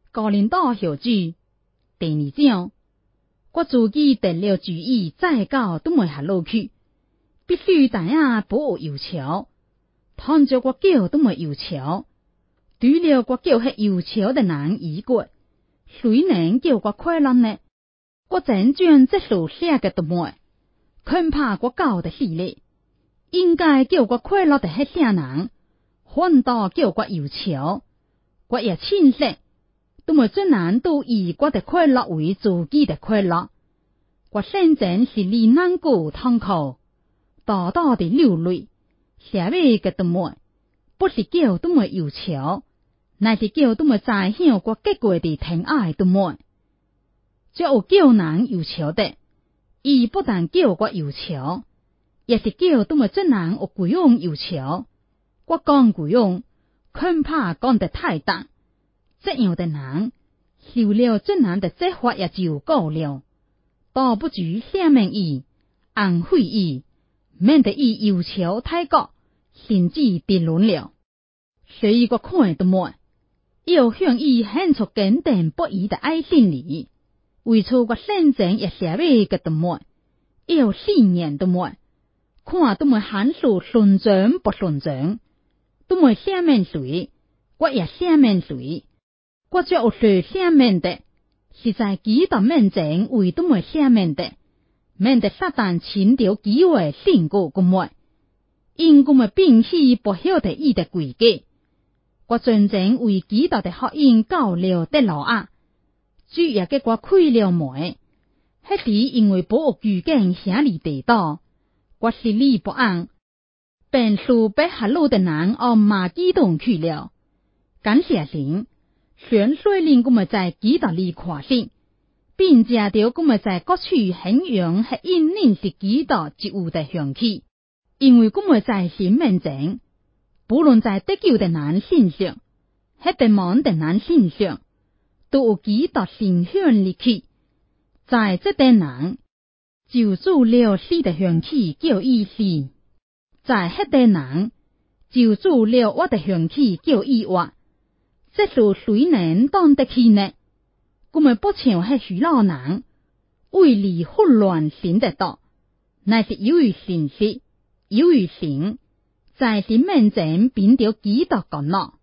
哥林多后书第2章，我自己定了主意，再到都未下落去，必须大家保有求，倘若我叫都未有求，除了我叫迄有求的人以外，谁能叫我快乐呢？我真将这书写给他们，恐怕我搞得系列，应该叫我快乐的迄些人，反倒叫我有求，我也庆幸。都没这难都以我的快乐为自己的快乐，我现在是你难过痛苦，大大的流泪，写俾给他们，不是叫他们有求，乃是叫他们再享我结果的疼爱他们。只有叫人有求的，伊不但叫我有求，也是叫他们这人有贵用有求。我讲贵用，恐怕讲得太大。这样的人，受了这人的责罚也就够了，倒不如赦免伊，安慰伊，免得伊有求太高，甚至跌沦了。所以我看他们，要向伊献出坚定不移的爱心里，为此我现在也写俾给他们，要信任他们，看他们函数顺转不顺转，他们赦免谁，我也赦免谁。我只有谁赦免的，是在基督面前为他们赦免的，免得撒旦寻到机会胜过他们，因他们摒弃不晓得伊的规矩。我真正为基督的福音到了得路啊，主也给我开了门。迄时因为保有具见遐里地道，我心里不安，便输被下路的人往马其顿去了。感谢神。全虽令我们在基督里夸胜，并借着我们在各处显扬和因认识基督之物的香气，因为我们在神面前，不论在得救的人身上，还得蒙的人身上，都有基督形象力气。在这等人，就做了死的香气叫伊死；在迄等人，就做了我的香气叫伊活。这是谁能当得起呢？我们不像迄许老人，为利混乱神的道，乃是由于信息，由于神，在神面前凭着基督讲了。